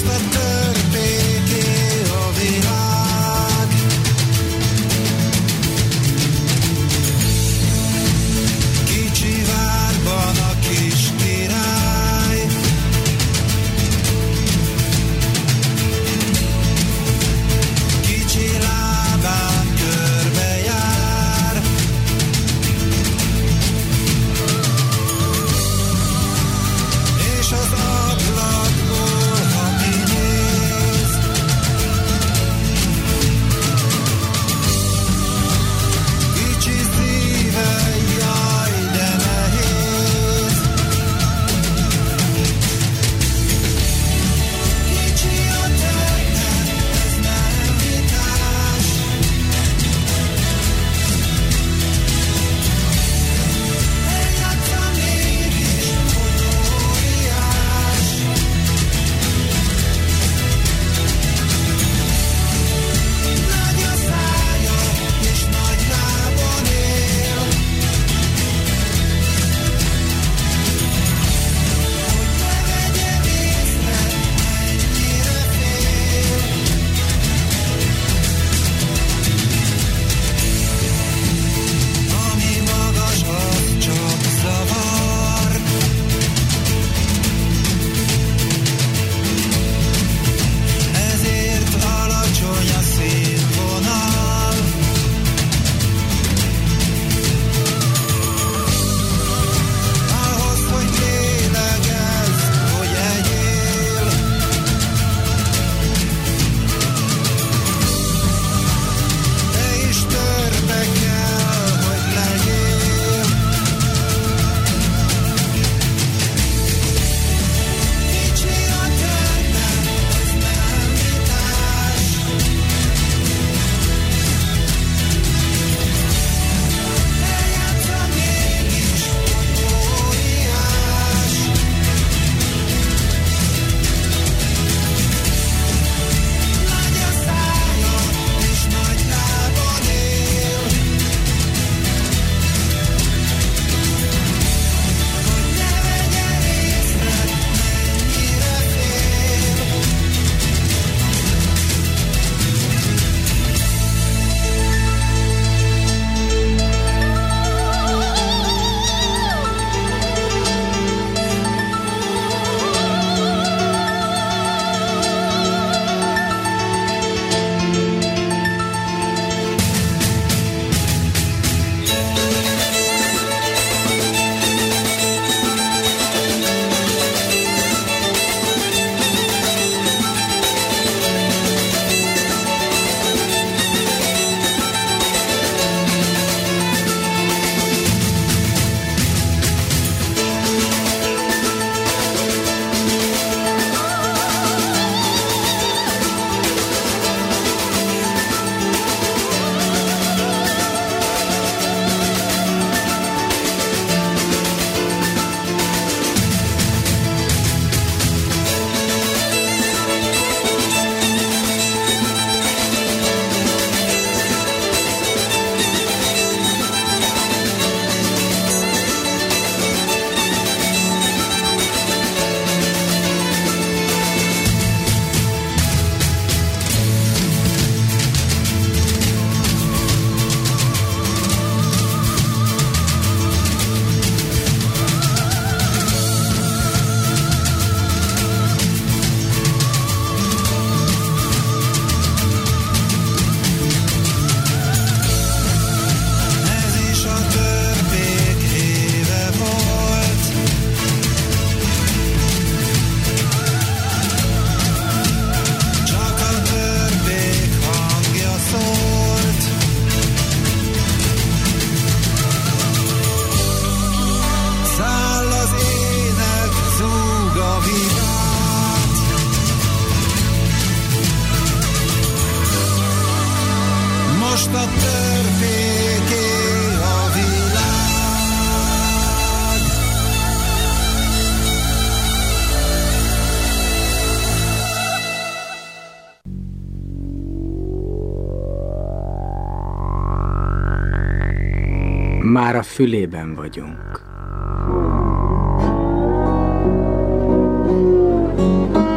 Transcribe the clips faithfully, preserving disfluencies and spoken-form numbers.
Már a fülében vagyunk.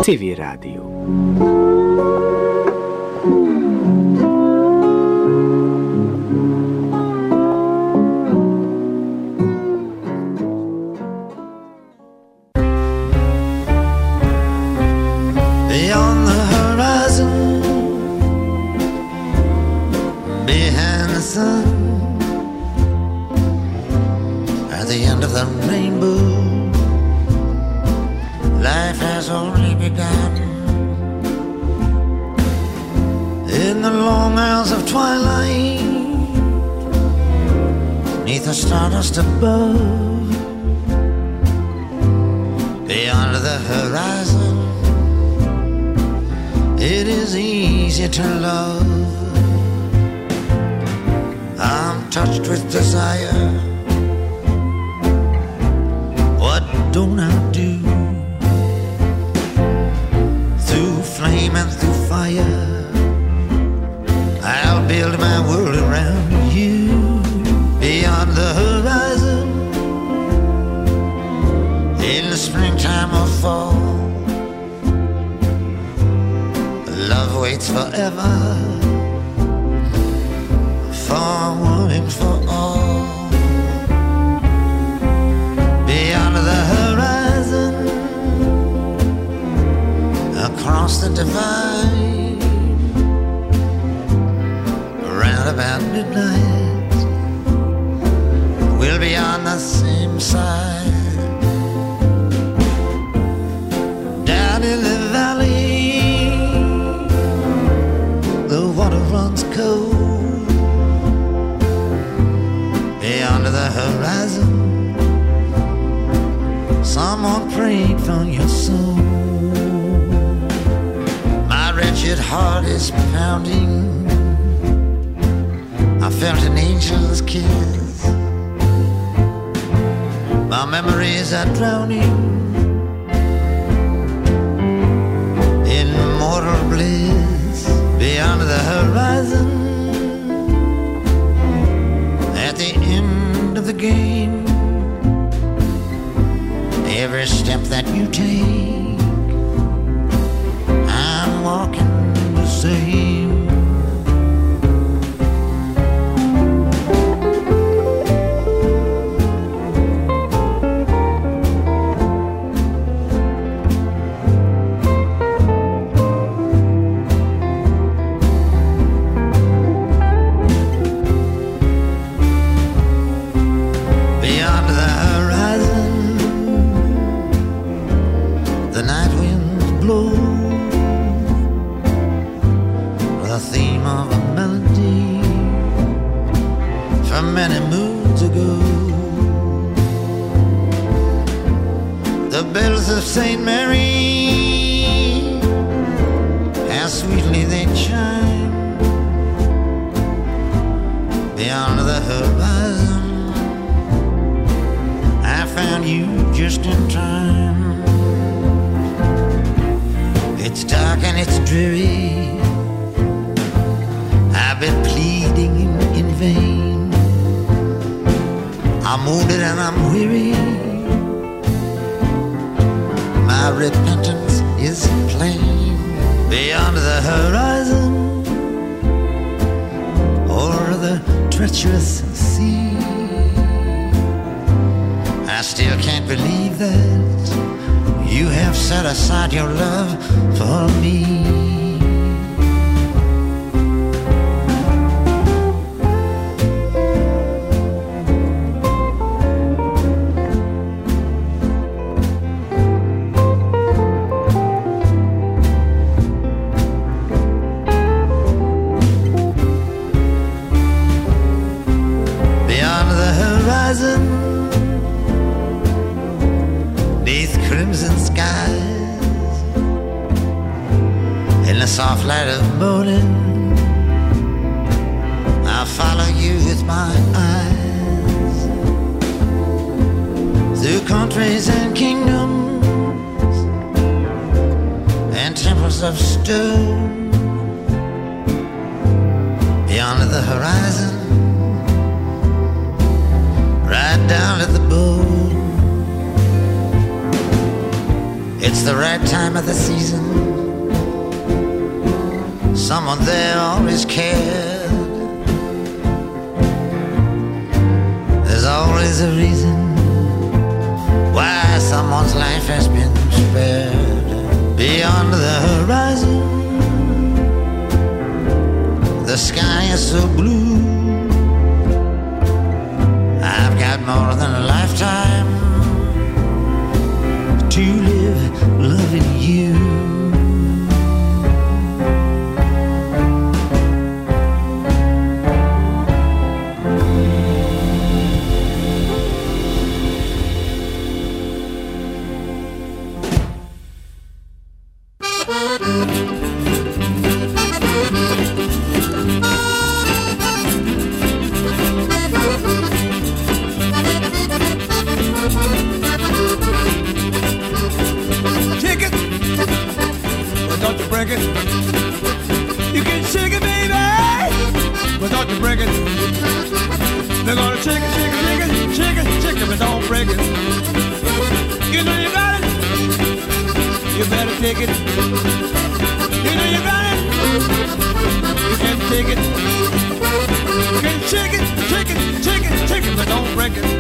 Civil Rádió. Beyond the horizon, behind the sun, at the end of the rainbow, life has only begun. In the long hours of twilight, neath the stardust above, beyond the horizon, it is easy to love. I'm touched with desire. What don't I do? Through flame and through fire, I'll build my world around you. Beyond the horizon, in the springtime or fall, love waits forever, for one and for all. Beyond the horizon, across the divide, around about midnight, we'll be on the same side. Down in the valley, the water runs cold. Beyond the horizon, someone prayed for your soul. My wretched heart is pounding. I felt an angel's kiss. My memories are drowning in mortal bliss. Beyond the horizon, at the end of the game, every step that you take, I'm walking the same. Many moons ago, the bells of Saint Mary, how sweetly they chime. Beyond the horizon, I found you just in time. It's dark and it's dreary, I've been pleading in, in vain. I'm wounded and I'm weary, my repentance is plain. Beyond the horizon, o'er the treacherous sea, I still can't believe that you have set aside your love for me. Beneath crimson skies, in the soft light of morning, I'll follow you with my eyes, through countries and kingdoms and temples of stone. Beyond the horizon, right down at the bone, It's the right time of the season. Someone there always cared. There's always a reason why someone's life has been spared. Beyond the horizon, the sky is so blue. I've got more than a lifetime to live loving you. You can shake it, baby, but don't you break it. They're gonna shake it, shake it, shake it, shake it, shake it, but don't break it. You know you got it, you better take it. You know you got it, you can take it. You can shake it, shake it, shake it, shake it, but don't break it.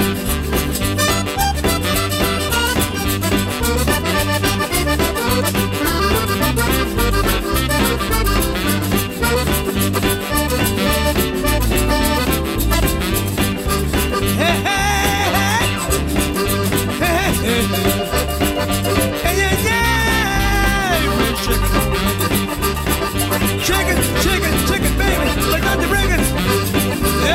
Chicken, chicken, chicken, baby, like Doctor Reagan. Yo!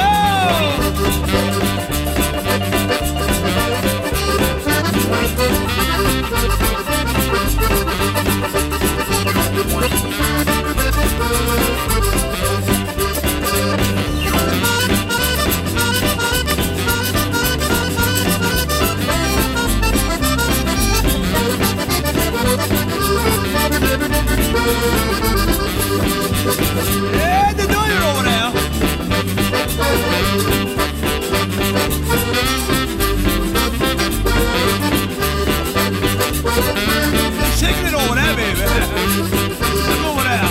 Yeah, they know you're over there. They're shaking it over there, baby. Look over there.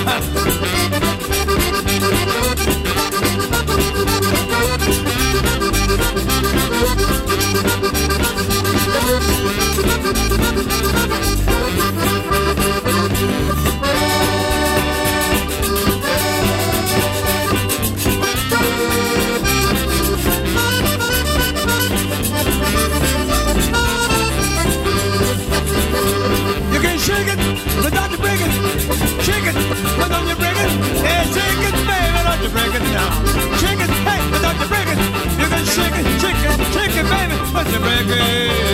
Shake it, but don't you break it. Shake it, but don't you break it. Hey, shake it, baby, don't you break it down. Shake it, hey, but don't you break it. You can shake it, shake it, shake it, baby, but you break it.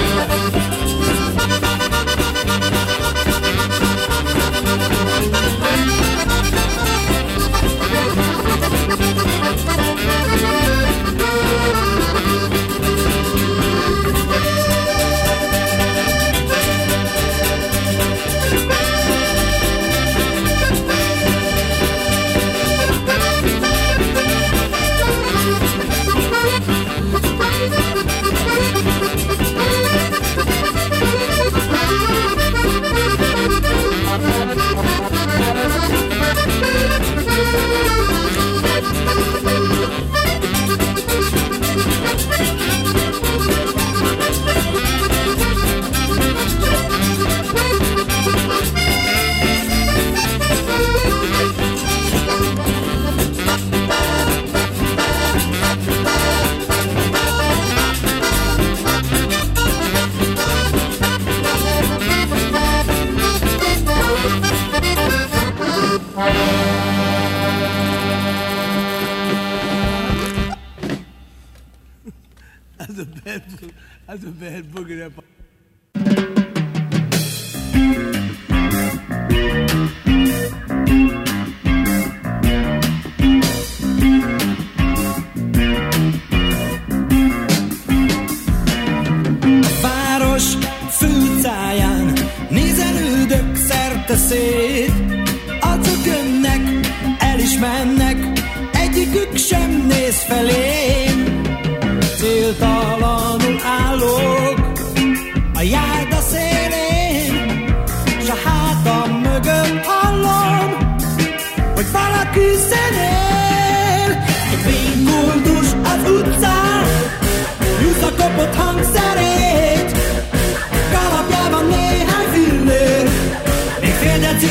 That's a bad, that's a bad boogie. That. Város főutcáján nézelődök szerte szét. Azok jönnek, el is mennek, egyikük sem néz felém. Céltalanul állok a járda szélén,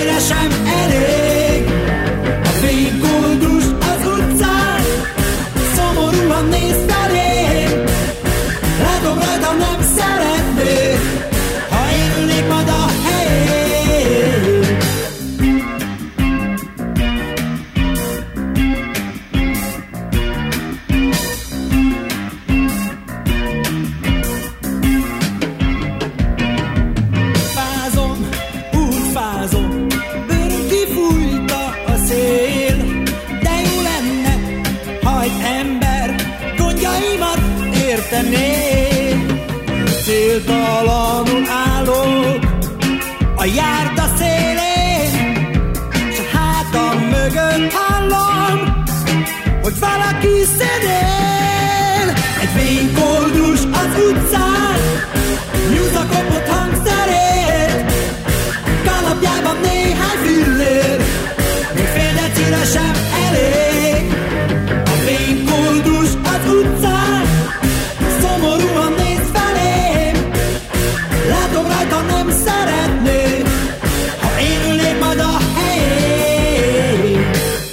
életére sem elég. A fénykoldus az utcán, szomorúan néz felém. Látom rajta nem szeretnék, ha én ülnék majd a helyén. Fázom, úgy fázom, bőröm kifújta a szél. De jó lenne, ha egy ember gondjaimat értené. Céltalanul állok a járda szélén, s a hátam mögött hallom, hogy valaki szedél. Egy fénykoldus az utcán nyújtja kopott hangszerét, kalapjában néhány fillér, még fél decire sem elég. A fénykoldus az utcán szomorúan néz felém. Látom rajta nem szeretnék, ha én ülnék majd a helyén.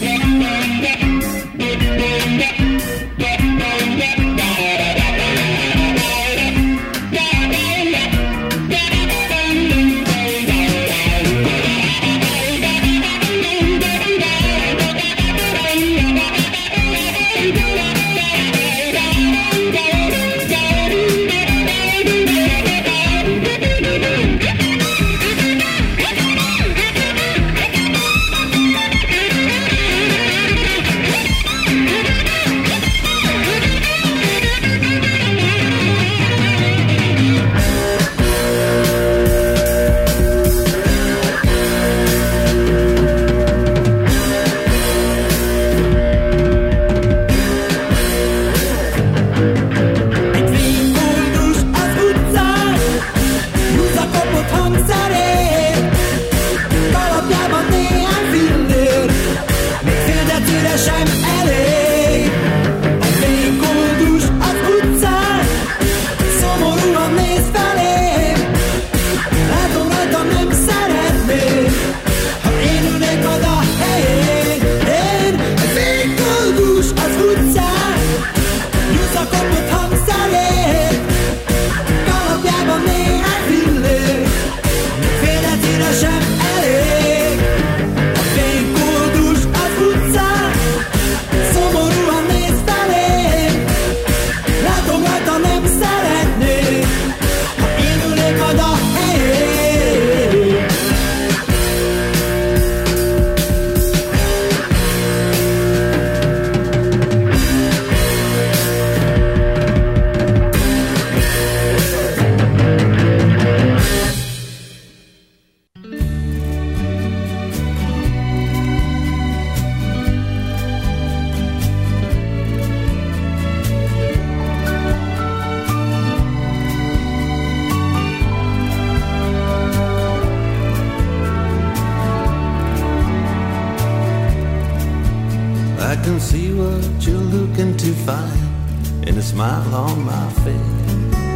Smile on my face,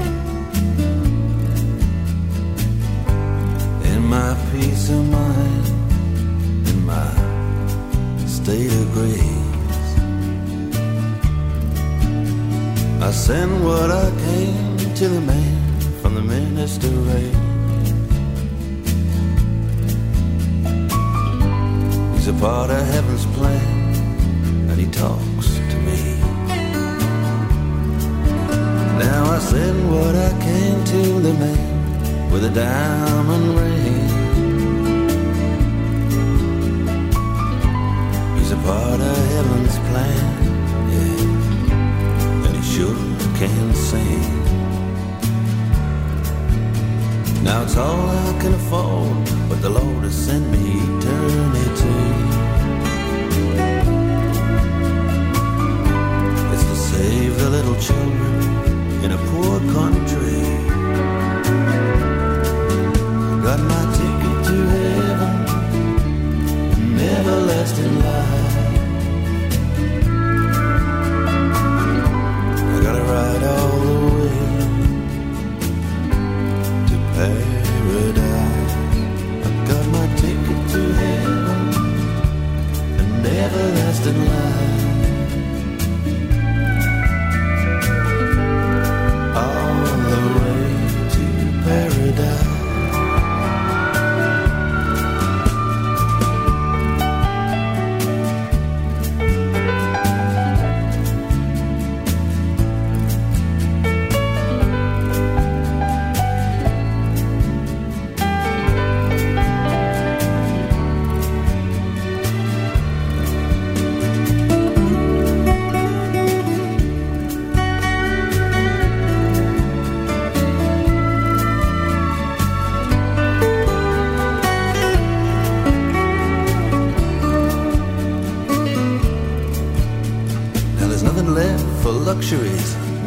in my peace of mind, in my state of grace, I send what I came to the man from the minister race. He's a part of heaven's plan, and he talks to me. Now I send what I came to the man with a diamond ring. He's a part of heaven's plan, yeah, and he sure can sing. Now it's all I can afford, but the Lord has sent me eternity. It's to save the little children in a poor country. Got my ticket to heaven, an everlasting life. I gotta ride all the way to paradise. I got my ticket to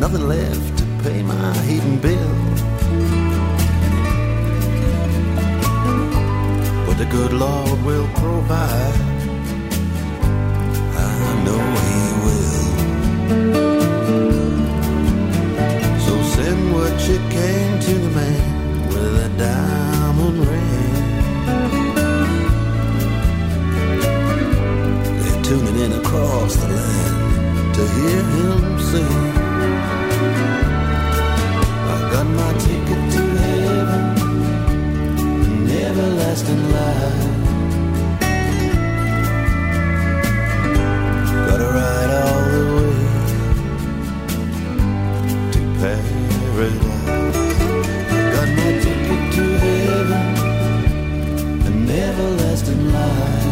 nothing left to pay my heating bill. But the good Lord will provide, I know He will. So send what you can to the man with a diamond ring. They're tuning in across the land to hear him sing. I got my ticket to heaven, an everlasting life. Gotta ride all the way to paradise. Got my ticket to heaven, an everlasting life.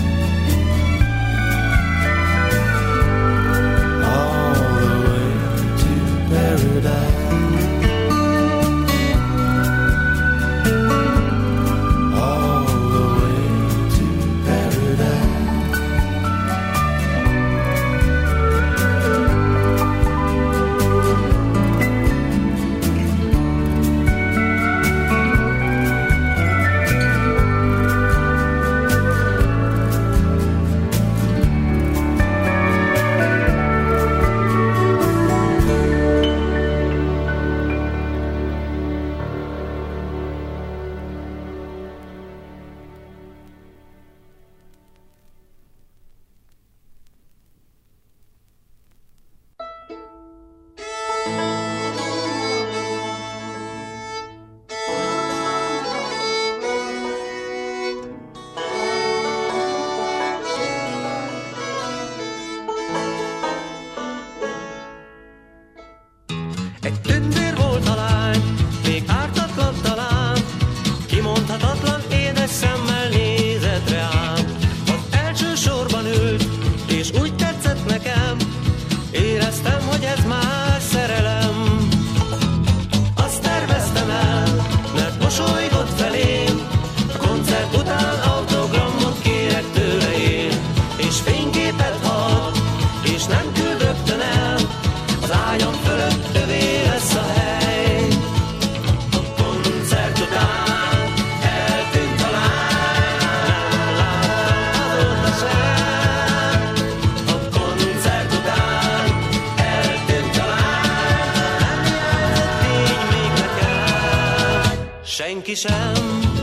Senki sem.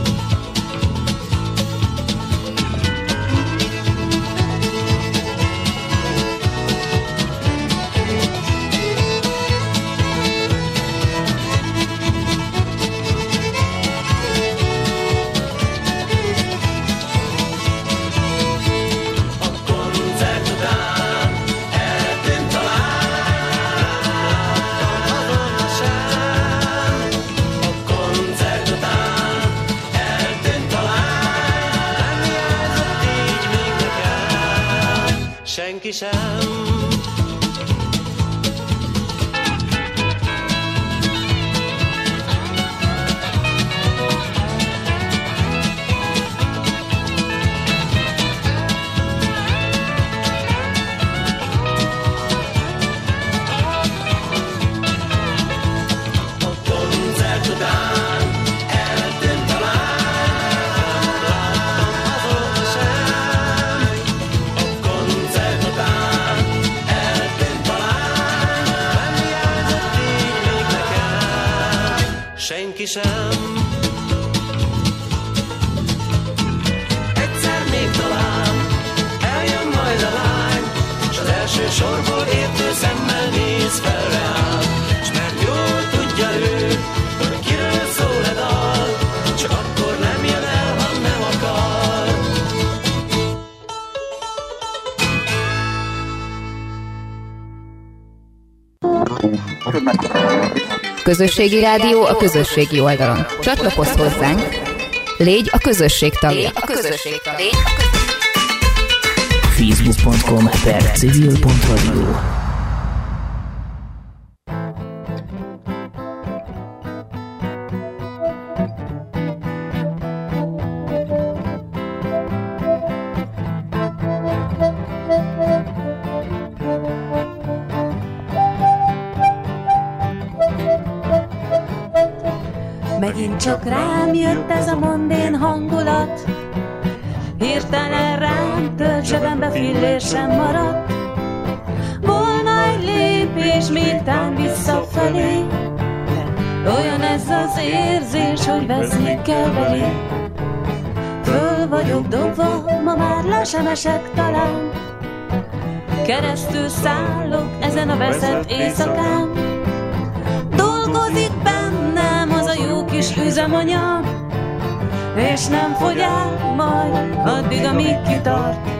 Senki sem. Senki sem. Egyszer még talán eljön majd a lány, s az első sorból értő szemmel néz fel rám. S mert jól tudja ő, hogy kiről szól a dal, csak akkor nem jön el, ha nem akar. Közösségi rádió a közösségi oldalon. Csatlakozz hozzánk, légy a közösség tagja. A közösség tagja. facebook pont com per civil pont radio. csak rám jött ez a mondén hangulat, hirtelen rám tölt zsebembe fillér sem maradt. Volna egy lépés, miután visszafelé, olyan ez az érzés, hogy veszni kell velé. Föl vagyok dobva, ma már le sem esek talán, keresztül szállok ezen a veszett éjszakán. Dolgozik bennem az a jó kis üzemanyag, és nem fogy el majd addig, amíg kitart